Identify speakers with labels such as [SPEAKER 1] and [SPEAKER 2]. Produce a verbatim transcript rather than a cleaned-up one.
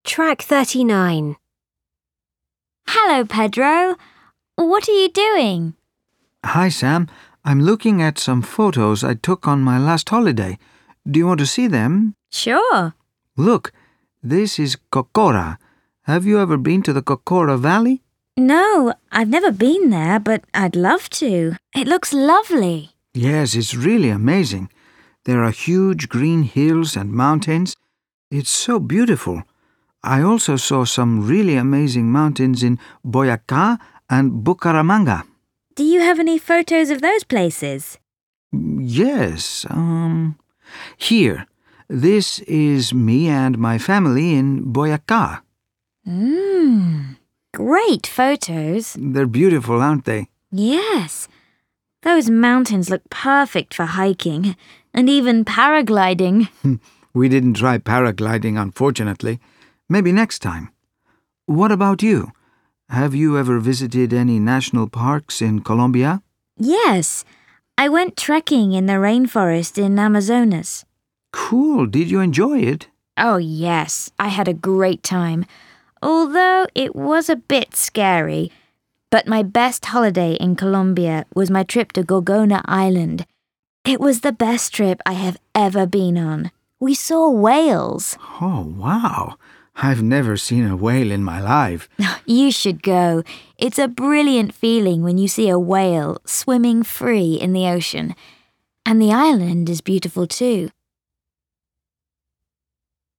[SPEAKER 1] Track thirty-nine.
[SPEAKER 2] Hello, Pedro. What are you doing?
[SPEAKER 3] Hi, Sam. I'm looking at some photos I took on my last holiday. Do you want to see them?
[SPEAKER 2] Sure.
[SPEAKER 3] Look, this is Cocora. Have you ever been to the Cocora Valley?
[SPEAKER 2] No, I've never been there, but I'd love to. It looks lovely.
[SPEAKER 3] Yes, it's really amazing. There are huge green hills and mountains. It's so beautiful. I also saw some really amazing mountains in Boyacá and Bucaramanga.
[SPEAKER 2] Do you have any photos of those places?
[SPEAKER 3] Yes, um... Here, this is me and my family in Boyacá.
[SPEAKER 2] Mmm, great photos.
[SPEAKER 3] They're beautiful, aren't they?
[SPEAKER 2] Yes. Those mountains look perfect for hiking and even paragliding.
[SPEAKER 3] We didn't try paragliding, unfortunately. Maybe next time. What about you? Have you ever visited any national parks in Colombia?
[SPEAKER 2] Yes. I went trekking in the rainforest in Amazonas.
[SPEAKER 3] Cool. Did you enjoy it?
[SPEAKER 2] Oh, yes. I had a great time. Although it was a bit scary. But my best holiday in Colombia was my trip to Gorgona Island. It was the best trip I have ever been on. We saw whales.
[SPEAKER 3] Oh, wow. I've never seen a whale in my life.
[SPEAKER 2] You should go. It's a brilliant feeling when you see a whale swimming free in the ocean. And the island is beautiful too.